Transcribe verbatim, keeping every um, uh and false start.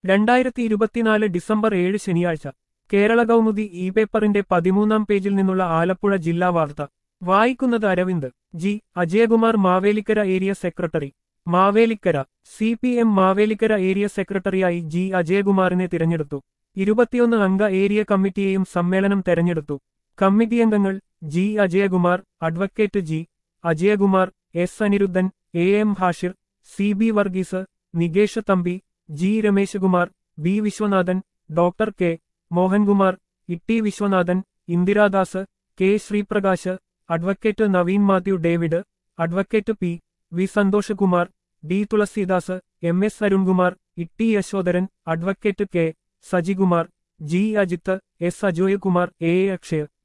രണ്ടായിരത്തി ഇരുപത്തിനാല് ഡിസംബർ ഏഴ് ശനിയാഴ്ച കേരള കൗമുദി ഇ പേപ്പറിന്റെ പതിമൂന്നാം പേജിൽ നിന്നുള്ള ആലപ്പുഴ ജില്ലാ വാർത്ത വായിക്കുന്നത് Aravind. G Ajayakumar Mavelikkara area secretary. Mavelikkara C P M Mavelikkara area സെക്രട്ടറിയായി ജി അജയകുമാറിനെ തിരഞ്ഞെടുത്തു. ഇരുപത്തിയൊന്ന് അംഗ ഏരിയ കമ്മിറ്റിയെയും സമ്മേളനം തെരഞ്ഞെടുത്തു. കമ്മിറ്റി അംഗങ്ങൾ G Ajayakumar, advocate G Ajayakumar, S Aniruddhan, A M Hashir, C B Varghese, Nikesh Thampi, G Rameshkumar, B Viswanathan, doctor K Mohankumar, Itty Viswanathan, Indiradas, K Sreeprakash, advocate Naveen Mathew David, advocate P V Santhoshkumar, D Thulasidas, M S Arunkumar, Itty Yashodharan, advocate K Sajikumar, G Ajith, S Ajoykumar, A Akshay.